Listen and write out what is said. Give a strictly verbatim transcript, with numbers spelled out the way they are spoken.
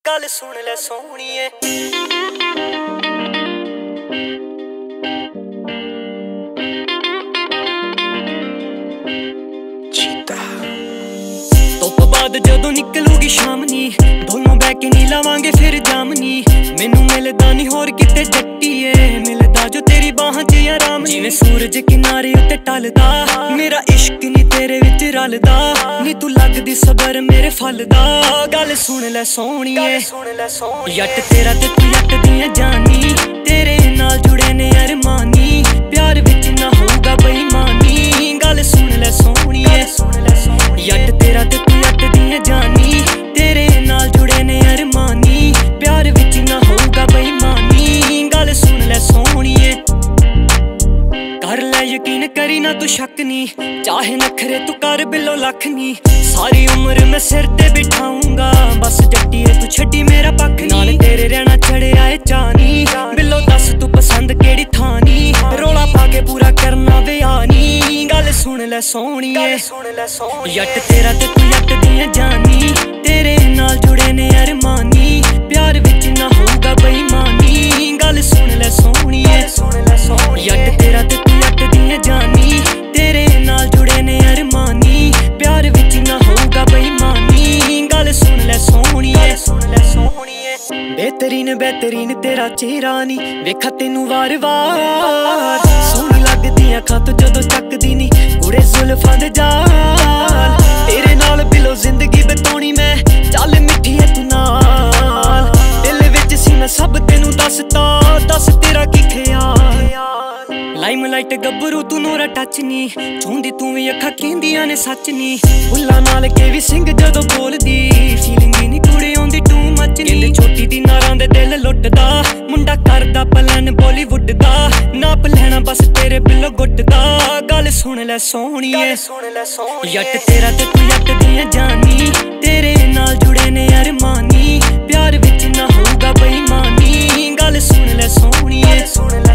गल सुन ले सोहणीए तो बाद जदों निकलूगी शामनी दोनों बैठ के नी लावांगे फिर जामनी मैनू मिलदा नी होर किते जट्टीए मिलदा जो तेरी बाहां च आराम जिवें सूरज किनारे उत्ते टलदा मेरा इश्क नी तेरे विच रलदा नी तू लगदी सबर मेरे फलदा गल सुन ले सोहणीए जट तेरा ते तू जट दियां जानी तेरे नाल जुड़े ने अरमानी प्यार विच ना होगा बेईमानी गल सुन ले सोहणीए जट तेरा ते तू जट दियां जानी तेरे नाल जुड़े ने अरमानी प्यार विच ना होगा बेईमानी गल सुन ले सोहणीए कर ले यकीन करी ना तू शक नी चाहे नखरे तू कर बिलो लख नी सारी उम्र मैं सिर ते बिठाऊंगा बस जट्टीए तू छड्डी मेरा पक्ख नाल तेरे रहना चढ़े आए चानी बिलो दस तू पसंद केड़ी थानी रोला पाके पूरा करना विआनी गल सुन ले सोहणीए जट तेरा ते तू जट दियां जानी तेरे नाल जुड़े ने अरमानी प्यार विच ना होगा बेईमानी गल सुन ले सोहणीए जट तेरा ते तू जट दियां जानी तेरे नाल जुड़े ने अरमानी प्यार विच ना होगा बेईमानी गल सुन ले सोहणीए बेहतरीन बेहतरीन तेरा चेहरा नी वेखा तेनू वार वार सोहनी लगदी अखां तो जदों चकदी नी कुड़े जुल्फां दे जाल तेरे नाल बिलो जिंदगी बिताउणी मैं चल मिठी है तू नाल दिल विच सी मैं सब तेनू दसदा दस तेरा की ख्याल लाइमलाइट गब्बरू तू नोरा टच नी चौंदी तू भी अखां कहंदियां ने सच नी बुल्ला नाल के भी सिंह जदों बोलदी फीलिंग नी कुड़े आउंदी टू मच नी छोटी दी नारां दे दिल लुटदा मुंडा करदा पलन बॉलीवुड दा नाप लेना बस तेरे बिलो गुटदा गल सुन ले सोहणीए जट तेरा ते तू जट दियां जानी तेरे नाल जुड़े ने अरमानी प्यार विच ना होगा बेईमानी गल सुन ले सोहणीए